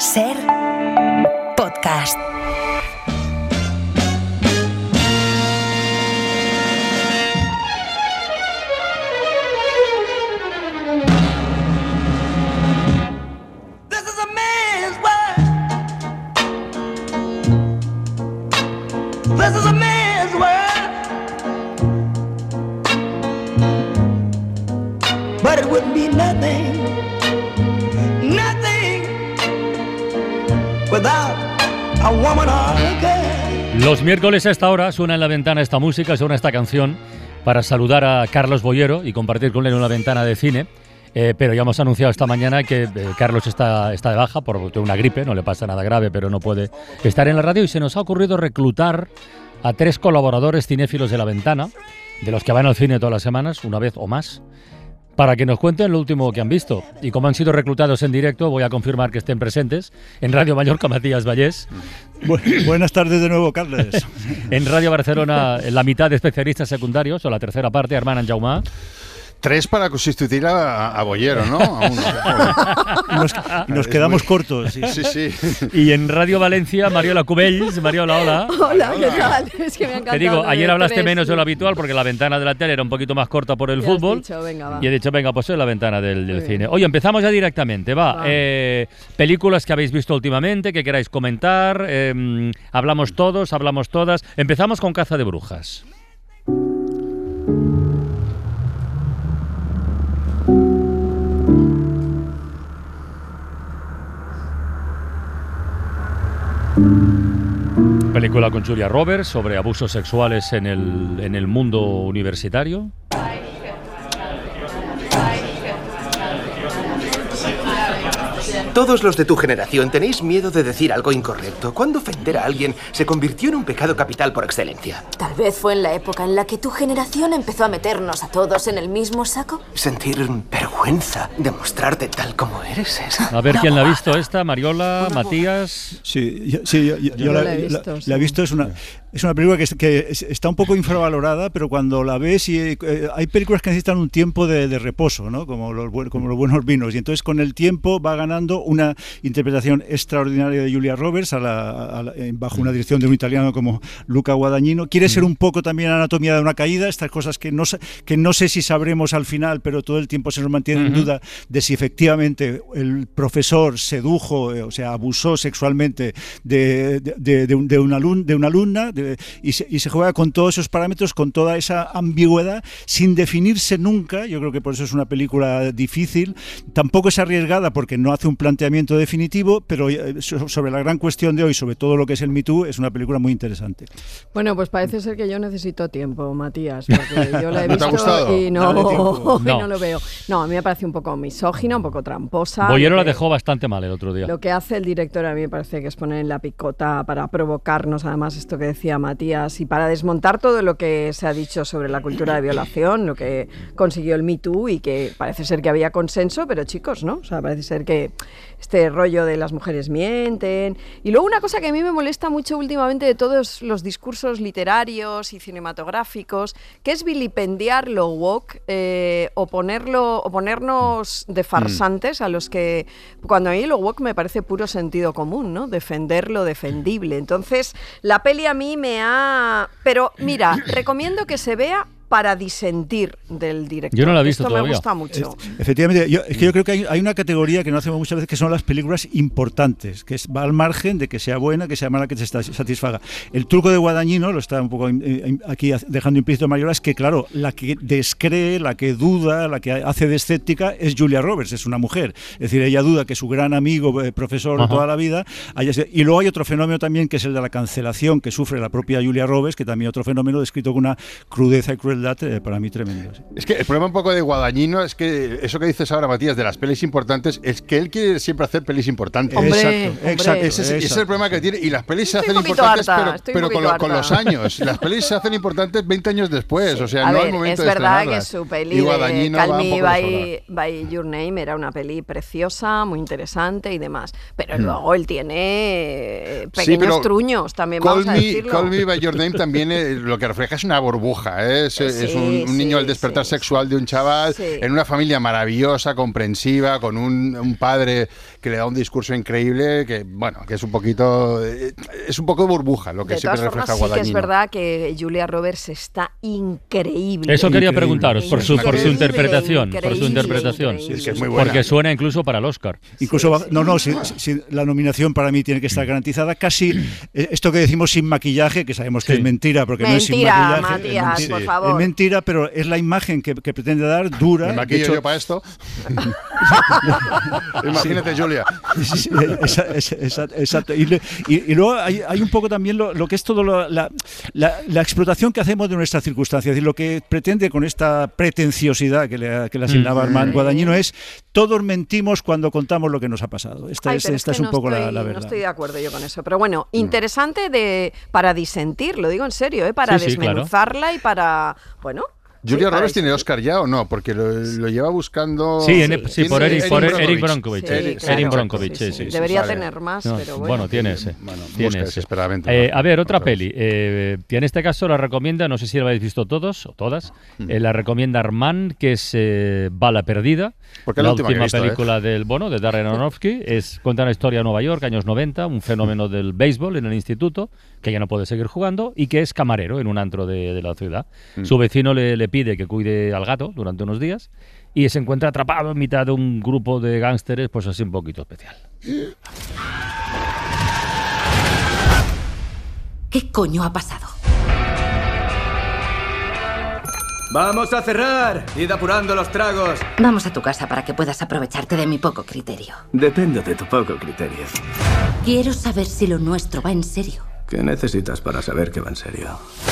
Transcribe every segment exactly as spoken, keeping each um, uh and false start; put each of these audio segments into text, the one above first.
Ser podcast. This is a man's world, but it wouldn't be nothing, nothing without a woman or a girl. Los miércoles a esta hora suena en la ventana esta música, suena esta canción para saludar a Carlos Boyero y compartir con él una ventana de cine. Eh, pero ya hemos anunciado esta mañana que eh, Carlos está, está de baja por una gripe, no le pasa nada grave, pero no puede estar en la radio y se nos ha ocurrido reclutar a tres colaboradores cinéfilos de La Ventana, de los que van al cine todas las semanas, una vez o más, para que nos cuenten lo último que han visto. Y como han sido reclutados en directo, voy a confirmar que estén presentes en Radio Mallorca, Matías Vallés. Bu- buenas tardes de nuevo, Carles. En Radio Barcelona, en la mitad de especialistas secundarios, o la tercera parte, Armand Anjaumà. Tres para sustituir a, a Boyero, ¿no? A uno. Nos, nos quedamos muy... cortos. Sí. sí, sí. Y en Radio Valencia, Mariola Cubells. Mariola, hola. Hola, ¿qué tal? Es que me ha encantado. Te digo, ayer hablaste tres, menos sí. de lo habitual porque la ventana de la tele era un poquito más corta por el Ya fútbol. Has dicho, venga, va. Y he dicho, venga, pues es la ventana del, del cine. Oye, empezamos ya directamente, va. va. Eh, películas que habéis visto últimamente, que queráis comentar. Eh, hablamos todos, hablamos todas. Empezamos con Caza de Brujas. Película con Julia Roberts sobre abusos sexuales en el, en el mundo universitario. Todos los de tu generación tenéis miedo de decir algo incorrecto. ¿Cuándo ofender a alguien se convirtió en un pecado capital por excelencia? Tal vez fue en la época en la que tu generación empezó a meternos a todos en el mismo saco. Sentir vergüenza de mostrarte tal como eres es... A ver, ¿quién la ha visto esta? Mariola, Matías... Sí, yo, sí, yo, yo, yo la, la he visto. La, sí. la he visto, es una... Es una película que, que está un poco infravalorada, pero cuando la ves, y, eh, hay películas que necesitan un tiempo de, de reposo, ¿no? Como los, como los buenos vinos, y entonces con el tiempo va ganando una interpretación extraordinaria de Julia Roberts a la, a la, bajo una dirección de un italiano como Luca Guadagnino. Quiere ser un poco también Anatomía de una caída, estas cosas que no, que no sé si sabremos al final, pero todo el tiempo se nos mantiene uh-huh. en duda de si efectivamente el profesor sedujo, o sea, abusó sexualmente de, de, de, de, de, una, alun, de una alumna, de, Y se, y se juega con todos esos parámetros, con toda esa ambigüedad, sin definirse nunca. Yo creo que por eso es una película difícil. Tampoco es arriesgada porque no hace un planteamiento definitivo, pero sobre la gran cuestión de hoy, sobre todo lo que es el Me Too, es una película muy interesante. Bueno, pues parece ser que yo necesito tiempo, Matías, porque yo la he visto y no, no. y no lo veo. No, a mí me parece un poco misógina, un poco tramposa. Boyero la dejó bastante mal el otro día. Lo que hace el director a mí me parece que es poner en la picota para provocarnos, además, esto que decía Matías, y para desmontar todo lo que se ha dicho sobre la cultura de violación, lo que consiguió el Me Too, y que parece ser que había consenso, pero chicos, ¿no? O sea, parece ser que este rollo de las mujeres mienten. Y luego una cosa que a mí me molesta mucho últimamente de todos los discursos literarios y cinematográficos, que es vilipendiar lo woke, eh, o, ponerlo, o ponernos de farsantes a los que, cuando a mí lo woke me parece puro sentido común, ¿no? Defender lo defendible. Entonces, la peli a mí me ha... Pero mira, recomiendo que se vea para disentir del director. Yo no la he visto Esto todavía. me gusta mucho. Es, efectivamente, yo, es que yo creo que hay, hay una categoría que no hacemos muchas veces, que son las películas importantes, que es, va al margen de que sea buena, que sea mala, que se satisfaga. El truco de Guadagnino, lo está un poco eh, aquí dejando implícito Mariola, es que claro, la que descree, la que duda, la que hace de escéptica es Julia Roberts, es una mujer. Es decir, ella duda que su gran amigo, eh, profesor de toda la vida, haya sido... Y luego hay otro fenómeno también, que es el de la cancelación que sufre la propia Julia Roberts, que también otro fenómeno descrito con una crudeza y crueldad para mí tremendo. ¿Sí? Es que el problema un poco de Guadagnino es que eso que dices ahora, Matías, de las pelis importantes, es que él quiere siempre hacer pelis importantes. Hombre, exacto, hombre. exacto. Ese, ese es el problema que tiene. Y las pelis se estoy hacen importantes, harta, pero, pero con, lo, con los años. Las pelis se hacen importantes veinte años después. O sea, a no ver, hay momento es de verdad que estrenarlas. su peli y de Call Me by, by... by Your Name era una peli preciosa, muy interesante y demás. Pero mm. luego él tiene pequeños sí, truños, también Call vamos a me, decirlo. Call Me by Your Name también eh, lo que refleja es una burbuja. ¿eh? Es, sí, es un, un sí, niño al despertar sí, sexual de un chaval, sí. en una familia maravillosa, comprensiva, con un, un padre que le da un discurso increíble, que bueno, que es un poquito, es un poco burbuja lo que de siempre todas refleja formas, Guadagnino. Sí que es verdad que Julia Roberts está increíble. Eso quería Increíble. preguntaros, por su, por su interpretación, por su Increíble, interpretación. increíble. Sí, es que es muy buena. Porque suena incluso para el Oscar. Incluso, Sí, sí. no, no, si, si la nominación para mí tiene que estar garantizada. Casi eh, esto que decimos sin maquillaje, que sabemos que Sí. es mentira, porque Mentira, no es sin maquillaje. Matías, es, por mentira. favor. Es mentira, pero es la imagen que, que pretende dar dura. Me De maquillo hecho, yo para esto. Imagínate, Julia. Sí, sí, esa- esa- esa- exacto. Y, le- y- y luego hay, hay un poco también lo, lo que es todo lo- la, la, la explotación que hacemos de nuestras circunstancias. Es decir, lo que pretende con esta pretenciosidad que le, que le asignaba Mm. Armand Guadagnino es todos mentimos cuando contamos lo que nos ha pasado. Esta Ay, es, pero esta es, es que un no poco estoy, la, la verdad. No estoy de acuerdo yo con eso. Pero bueno, interesante de para disentir, lo digo en serio, ¿eh? Para Sí, sí, claro. desmenuzarla y para... Bueno... ¿Julia sí, para Roberts tiene disentir. Oscar ya o no? Porque lo, lo lleva buscando... Sí, en- Sí, sí, por Tiene Eric, por Erin Eric Brockovich. Bronkovich. Sí, Erin claro. Bronkovich, Sí, sí, sí, sí. Debería vale. tener más, No, pero bueno, bueno. tiene ese. Bueno, tiene busca ese. desesperadamente. Eh, a ver, otra Otra peli. Eh, que en este caso la recomienda, no sé si la habéis visto todos o todas, eh, la recomienda Armand, que es eh, Bala Perdida. Porque es la la última que he última visto, ¿eh? película del bueno de Darren Aronofsky. Es, cuenta una historia de Nueva York, años noventa, un fenómeno del béisbol en el instituto, que ya no puede seguir jugando, y que es camarero en un antro de, de la ciudad. Mm. Su vecino le, le pide que cuide al gato durante unos días, y se encuentra atrapado en mitad de un grupo de gángsteres, pues así un poquito especial. ¿Qué coño ha pasado? ¡Vamos a cerrar! ¡Id apurando los tragos! Vamos a tu casa para que puedas aprovecharte de mi poco criterio. Depende de tu poco criterio. Quiero saber si lo nuestro va en serio. ¿Qué necesitas para saber que va en serio?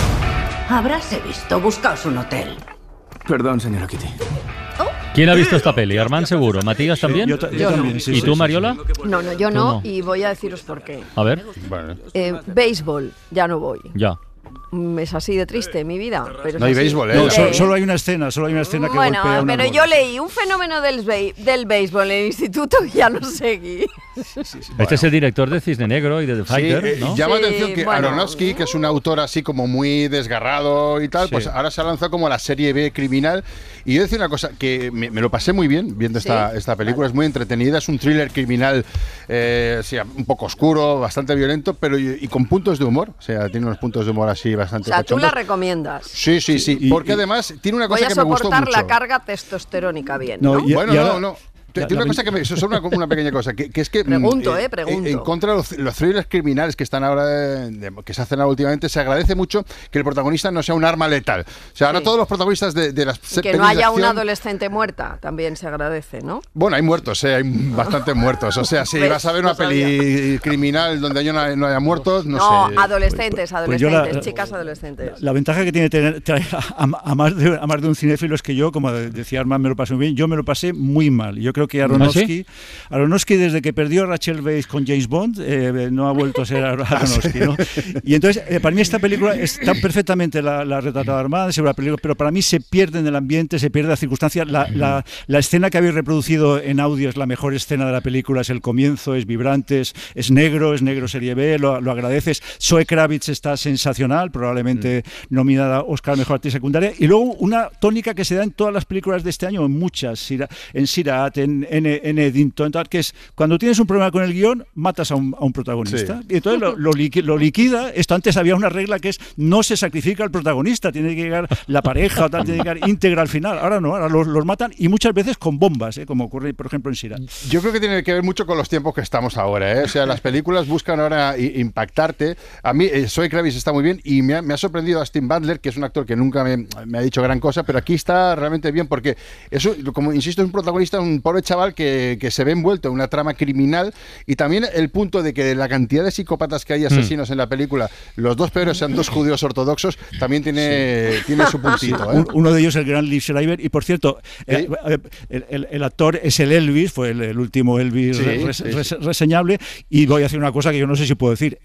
Habráse visto, buscaos un hotel. Perdón, señora Kitty. ¿Quién ha visto esta peli? Armand seguro. ¿Matías también? Yo, ta- yo Yo no. también, sí, ¿Y sí, tú, sí, Mariola? No, no, yo Tú no, no. y voy a deciros por qué. A ver, Bueno. Eh, béisbol, ya no voy. ya. Mm, Es así de triste mi vida. Pero No es hay así. béisbol, ¿eh? No, La- so- solo hay una escena, solo hay una escena que Bueno, golpea una pero bola. yo leí un fenómeno del, bei- del béisbol en el instituto y ya no seguí. Este es el director de Cisne Negro y de The Sí, Fighter, eh, ¿no? llama la Sí, atención que bueno. Aronofsky, que es un autor así como muy desgarrado y tal, Sí. pues ahora se ha lanzado como a la serie B criminal. Y yo decir una cosa, que me, me lo pasé muy bien viendo esta, Sí. esta película, es muy entretenida, es un thriller criminal eh, o sea, un poco oscuro, bastante violento, pero y, y con puntos de humor, o sea, tiene unos puntos de humor así O bastante sea, tú la cachondos. recomiendas. Sí, sí, sí, Y- porque y- además tiene una Voy cosa a que me gustó soportar mucho. la carga testosterónica bien, No, ¿no? y- Bueno, y no, ahora- no. La- Tiene la una cosa que me, eso es una, una pequeña cosa, que, que es que... mm, Pregunto, eh, pregunto. En contra de los, los thrillers criminales que están ahora, eh, de- que se hacen ahora últimamente, se agradece mucho que el protagonista no sea un arma letal. O sea, ahora Sí. todos los protagonistas de, de las Y que pelis no de haya una acción- adolescente muerta, también se agradece, ¿no? Bueno, hay muertos, eh, hay bastantes muertos. O sea, si ¿Ves? vas a ver una No sabía. peli criminal donde haya no, no haya muertos, no, No, sé. adolescentes, pues yo la- adolescentes, chicas adolescentes. La ventaja que tiene tener, traer a, a más de, a más de un cinéfilo es que yo, como decía Armand, me lo pasé muy bien. Yo me lo pasé muy mal. Yo creo que Aronofsky, Aronofsky desde que perdió a Rachel Weisz con James Bond, eh, no ha vuelto a ser Aronofsky, ¿no? Y entonces, eh, para mí esta película está perfectamente la, la retratado Armand, es una película, pero para mí se pierde en el ambiente, se pierde la circunstancia. La, la, la escena que habéis reproducido en audio es la mejor escena de la película, es el comienzo, es vibrante, es, es negro, es negro serie B, lo, lo agradeces. Zoe Kravitz está sensacional, probablemente nominada a Oscar Mejor Actriz Secundaria. Y luego una tónica que se da en todas las películas de este año, en muchas, Sira- en Sirat, en, en, en Eddington, tal, que es cuando tienes un problema con el guión, matas a un, a un protagonista. Sí. Y entonces lo, lo, liqui- lo liquida. Esto antes había una regla que es no se sacrifica al protagonista, tiene que llegar la pareja o tal, tiene que llegar íntegra al final. Ahora no, ahora los, los matan y muchas veces con bombas, ¿eh? Como ocurre, por ejemplo, en Sirat. Yo creo que tiene que ver mucho con los tiempos que estamos ahora, ¿eh? O sea, las películas buscan ahora i- impactarte. A mí, eh, Zoe Kravitz está muy bien y me ha, me ha sorprendido Austin Butler, que es un actor que nunca me, me ha dicho gran cosa, pero aquí está realmente bien porque eso, como insisto, es un protagonista, un pobre chaval que, que se ve envuelto en una trama criminal y también el punto de que la cantidad de psicópatas que hay asesinos en la película, los dos peores sean dos judíos ortodoxos, también tiene, tiene su puntito, ¿eh? Un- Uno de ellos es el gran Liv Schreiber y por cierto eh, eh, el, el- el actor es el Elvis, fue el, el último Elvis Sí, re- res- sí, res- sí. reseñable y voy a decir una cosa que yo no sé si puedo decir, es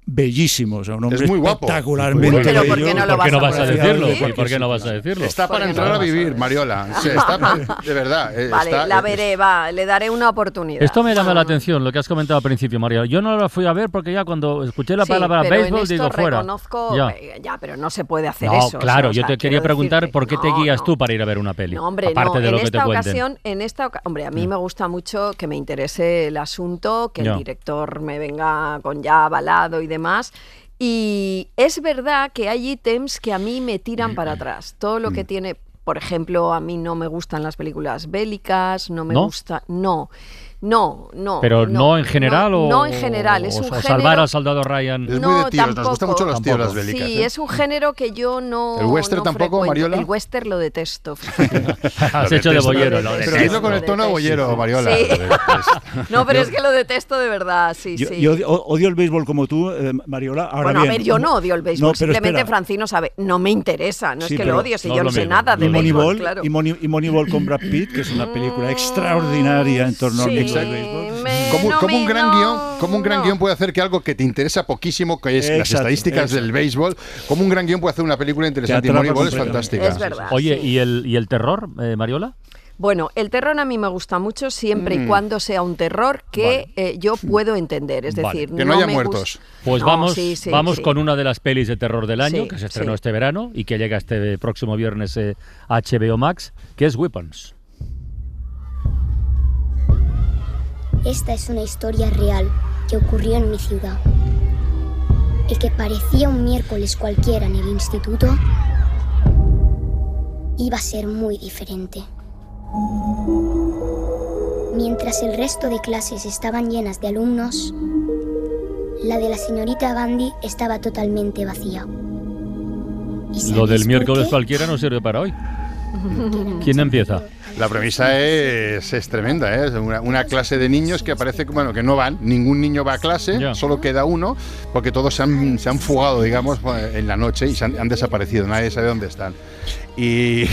bellísimo, o sea, un hombre es muy guapo, espectacularmente pero bello. ¿por qué no lo ¿Por qué no vas vas a a decirlo? decirlo? ¿Sí? ¿Y por qué no vas a decirlo? Está para entrar no a vivir, Mariola. Sí, está, de verdad. eh, Vale, está, la eh, veré, va, le daré una oportunidad. Esto me llama Ah. la atención, lo que has comentado al principio, María. Yo no la fui a ver porque ya cuando escuché la Sí, palabra pero en béisbol esto digo fuera. reconozco, Ya. eh, ya, pero no se puede hacer No, eso. claro, o sea, yo te quiero quería preguntar decirte, por qué te no, guías no. tú para ir a ver una peli. No, hombre, aparte no. de En lo que esta te cuenten. ocasión, en esta oca- hombre, a mí me gusta mucho que me interese el asunto, que Ya. el director me venga con ya avalado y demás. Y es verdad que hay ítems que a mí me tiran para atrás. Todo lo que tiene, por ejemplo, a mí no me gustan las películas bélicas, no me ¿No? gusta, no. No, no. Pero no, en general no, o no en general, es o- un o género. salvar al soldado Ryan. Es No, muy de tíos, nos tampoco. gustan mucho los tíos Tampoco. las bélicas. Sí, ¿eh? es un género que yo no. ¿El western no tampoco, frecuento. Mariola? El western lo detesto. Has hecho de boyero, lo Pero detesto. dilo con el tono Lo boyero, detesto. Mariola. Sí. No, pero es que lo detesto de verdad, sí, Yo, sí. yo odio, odio el béisbol como tú, eh, Mariola. Ahora Bueno, bien, a ver, yo no odio el béisbol, No, pero simplemente espera. Francino sabe, no me interesa, no Sí, es que pero lo odio, si no yo es no lo sé mismo. nada de y béisbol, Moneyball, claro. y, Money- y Moneyball con Brad Pitt, que es una película extraordinaria en torno al Sí, mundo del béisbol. me- Como, no como un me- gran no, guión, como un gran no. guión puede hacer que algo que te interesa poquísimo, que es las Exacto, estadísticas del exacto. béisbol, como un gran guión puede hacer una película interesante. Y atrapa Moneyball es completamente. fantástica. Es verdad. Oye, sí. ¿y el, ¿y el terror, eh, Mariola? Bueno, el terror a mí me gusta mucho siempre Mm. y cuando sea un terror que Vale. eh, yo puedo entender. Es Vale. decir, Que no haya me muertos. gus- Pues No, vamos, sí, sí, vamos sí. con una de las pelis de terror del año Sí, que se estrenó sí. este verano y que llega este próximo viernes eh, a H B O Max, que es Weapons. Esta es una historia real que ocurrió en mi ciudad. El que parecía un miércoles cualquiera en el instituto iba a ser muy diferente. Mientras el resto de clases estaban llenas de alumnos, la de la señorita Gandhi estaba totalmente vacía. ¿Y Lo sabéis del por miércoles qué? cualquiera no sirve para hoy. Porque era ¿Quién más empieza? aburrido. La premisa es, es tremenda, ¿eh? Es una, una clase de niños que parece que, bueno, que no van, ningún niño va a clase, Ya. solo queda uno, porque todos se han, se han fugado, digamos, en la noche y se han, han desaparecido, nadie sabe dónde están. Y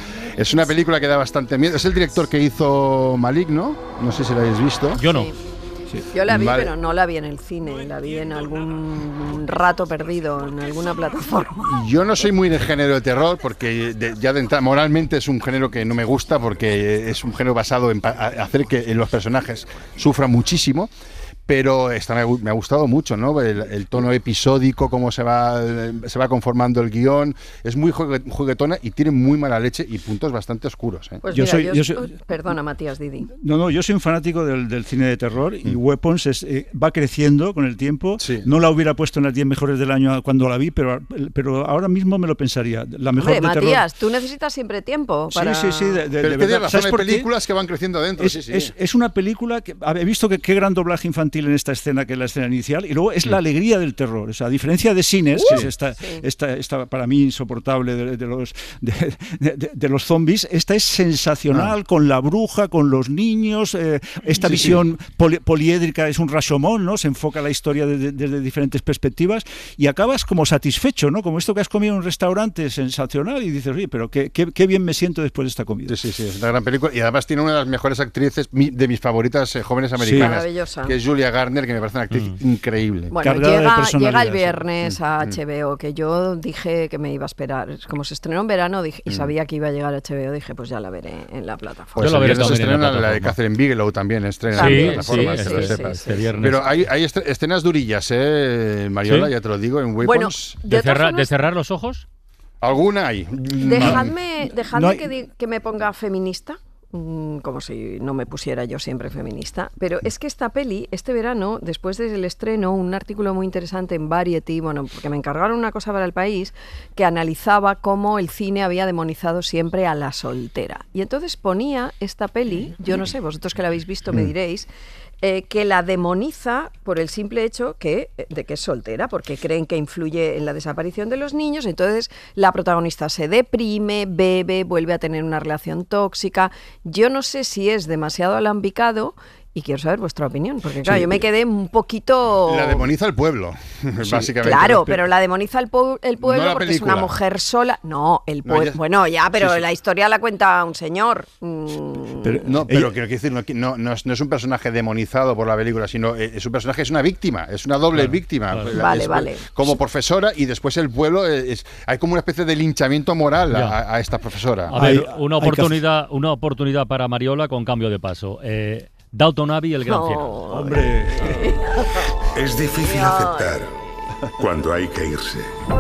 es una película que da bastante miedo. Es el director que hizo Maligno, no sé si lo habéis visto. Yo no. Sí. Yo la vi, Vale. pero no la vi en el cine, la vi en algún rato perdido, en alguna plataforma. Yo no soy muy del género de terror porque de- ya de entrada moralmente es un género que no me gusta porque es un género basado en pa- a- hacer que los personajes sufran muchísimo. Pero esta me, ha gu- me ha gustado mucho, ¿no? El, el tono episódico, cómo se va, se va conformando el guión. Es muy jugue- juguetona y tiene muy mala leche y puntos bastante oscuros, ¿eh? Pues Yo mira, soy- yo, yo soy- uy, perdona, Matías Didi. No, no, yo soy un fanático del, del cine de terror y Weapons es, eh, va creciendo con el tiempo. Sí. No la hubiera puesto en las diez mejores del año cuando la vi, pero, pero ahora mismo me lo pensaría. La mejor Hombre, de terror. Matías, tú necesitas siempre tiempo para... Sí, sí, sí, de, de- Pero de es que verdad. tienes razón, ¿Sabes hay por qué? películas que van creciendo adentro, Es, sí, sí. es- es una película que he visto que qué gran doblaje infantil en esta escena, que es la escena inicial, y luego es la alegría del terror. O sea, a diferencia de Cines, que es esta, esta, esta para mí insoportable de, de los de, de- de los zombies, esta es sensacional, con la bruja, con los niños, eh, esta Sí, visión poli- poliédrica es un Rashomon, ¿no? Se enfoca la historia desde, desde diferentes perspectivas y acabas como satisfecho, ¿no? Como esto que has comido en un restaurante sensacional y dices, oye, pero qué, qué, qué bien me siento después de esta comida. Sí, sí, sí, es una gran película y además tiene una de las mejores actrices mi- de mis favoritas eh, jóvenes americanas, Maravillosa. que es Julia Garner, que me parece una actriz increíble. Bueno, Cargada de llega, personalidad, llega el sí. viernes Mm, a H B O, que yo dije que me iba a esperar. Como se estrenó en verano dije, y Mm. sabía que iba a llegar a H B O, dije, pues ya la veré en la plataforma. Pues Yo la el veré viernes se también en la estrena la de plataforma. Catherine Bigelow también, estrena También, en Sí, la sí, plataforma, este, que lo sí, sepas. sí, este sí. viernes. Pero hay, hay est- escenas durillas, ¿eh, Mariola? ¿Sí? Ya te lo digo, en Bueno, Weapons. de ¿De, todas cerrar- formas, ¿De cerrar los ojos? ¿Alguna hay? dejadme, dejadme No hay- que, di- que me ponga feminista. mm, Como si no me pusiera yo siempre feminista. Pero es que esta peli, este verano, después del estreno, un artículo muy interesante en Variety, bueno, porque me encargaron una cosa para El País, que analizaba cómo el cine había demonizado siempre a la soltera. Y entonces ponía esta peli, yo no sé, vosotros que la habéis visto me diréis, eh, que la demoniza por el simple hecho que, de que es soltera, porque creen que influye en la desaparición de los niños. Entonces la protagonista se deprime, bebe, vuelve a tener una relación tóxica. Yo no sé si es demasiado alambicado Y quiero saber vuestra opinión, porque claro, sí. yo me quedé un poquito... La demoniza el pueblo, sí, básicamente. Claro, pero la demoniza el, pu el pueblo no porque película. Es una mujer sola. No, el pueblo... No, ya... Bueno, ya, pero sí, sí. la historia la cuenta un señor. Mm. Pero, no, pero ella... quiero decir, no, no, no, es, no es un personaje demonizado por la película, sino es un personaje, es una víctima, es una doble claro, víctima. Claro. Vale, es, vale. Como profesora y después el pueblo, es, hay como una especie de linchamiento moral a, a esta profesora. A ver, una oportunidad, una oportunidad para Mariola con cambio de paso. Eh, Downton Abbey, el gran no, final. Hombre. Es difícil no. aceptar cuando hay que irse.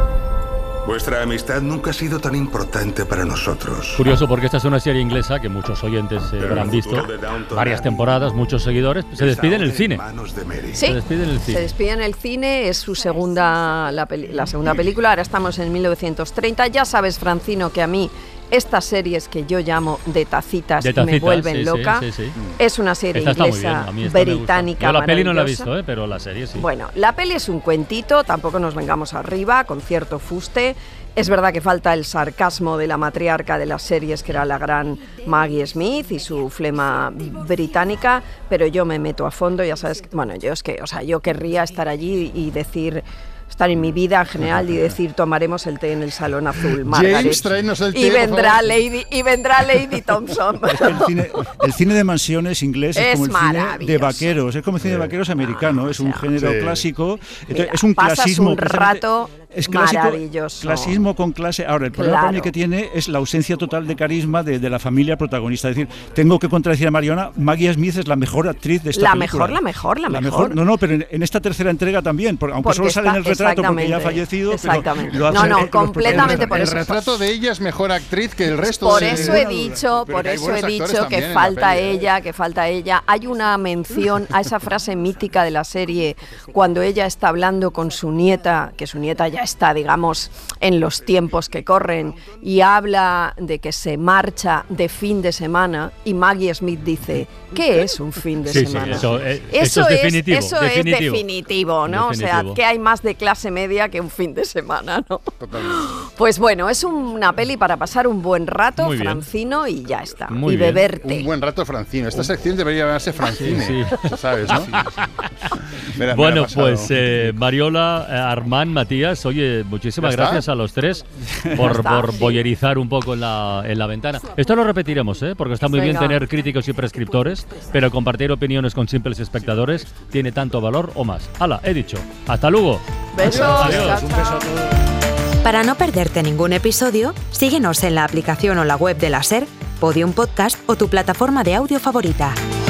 Vuestra amistad nunca ha sido tan importante para nosotros. Curioso porque esta es una serie inglesa que muchos oyentes eh, habrán visto, varias temporadas, muchos seguidores. Se despide en el cine. Sí, se despide en el cine. Se despide en el cine, es su segunda, la, la segunda película. Ahora estamos en mil novecientos treinta. Ya sabes, Francino, que a mí estas series que yo llamo de tacitas, de tacitas me vuelven sí, loca. Sí, sí, sí. Es una serie esta inglesa, británica. Yo la peli no la he visto, ¿eh? Pero la serie sí. Bueno, la peli es un cuentito, tampoco nos vengamos arriba, con cierto fuste. Es verdad que falta el sarcasmo de la matriarca de las series, que era la gran Maggie Smith, y su flema británica, pero yo me meto a fondo, ya sabes, bueno, yo es que, o sea, yo querría estar allí y decir... estar en mi vida en general y decir tomaremos el té en el salón azul, Margaret. James, tráenos el té, y vendrá Lady y vendrá Lady Thompson. Es que el cine, el cine de mansiones inglés es, es como el cine de vaqueros, es como el cine de vaqueros americano, es un género sí. clásico, entonces, Mira, es un clasismo un rato es clásico, maravilloso. Clasismo con clase. Ahora, el problema claro. para mí que tiene es la ausencia total de carisma de, de la familia protagonista. Es decir, tengo que contradecir a Mariona, Maggie Smith es la mejor actriz de esta la película. Mejor, la mejor, la, la mejor. mejor. No, no, pero en, en esta tercera entrega también, porque, aunque porque solo sale en el retrato porque ya ha fallecido. Exactamente. Pero lo no, no, completamente por el eso. El retrato de ella es mejor actriz que el resto. Por de eso he dicho, por eso he dicho que falta ella, que falta ella. Hay una mención a esa frase mítica de la serie cuando ella está hablando con su nieta, que su nieta ya está, digamos, en los tiempos que corren, y habla de que se marcha de fin de semana, y Maggie Smith dice, ¿qué es un fin de sí, semana? Sí, eso, eh, eso, eso es, es definitivo. Eso definitivo. es definitivo, ¿no? Definitivo. O sea, que hay más de clase media que un fin de semana, ¿no? Totalmente. Pues bueno, es una peli para pasar un buen rato, Muy Francino, bien. Y ya está. Muy y bien. beberte. Un buen rato Francino. Esta sección debería llamarse Francine, sí, sí. ¿sabes? ¿no? Sí, sí. Mira, bueno, pues eh, Mariola, eh, Armand, Matías, oye, muchísimas gracias a los tres por, está, por sí. boyerizar un poco en la, en la ventana. Esto lo repetiremos, ¿eh? Porque está muy Venga. bien tener críticos y prescriptores, pero compartir opiniones con simples espectadores tiene tanto valor o más. ¡Hala! He dicho. ¡Hasta luego! Besos. Adiós. Chao, chao. Un beso a todos. Para no perderte ningún episodio, síguenos en la aplicación o la web de la SER, Podium Podcast o tu plataforma de audio favorita.